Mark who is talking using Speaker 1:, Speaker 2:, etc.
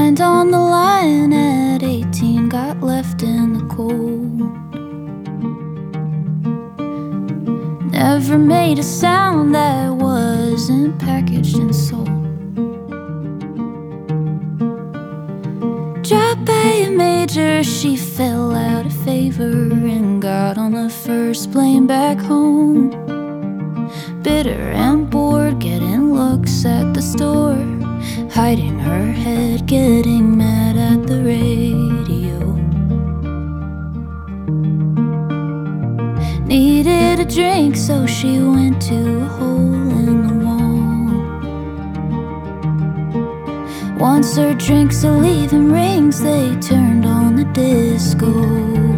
Speaker 1: Signed on the line at 18, got left in the cold. Never made a sound that wasn't packaged and sold. Dropped A major, she fell out of favor and got on the first plane back home. Bitter and bored, getting looks at the store, hiding her head, getting mad at the radio. Needed a drink, so she went to a hole in the wall. Once her drinks are leaving rings, they turned on the disco.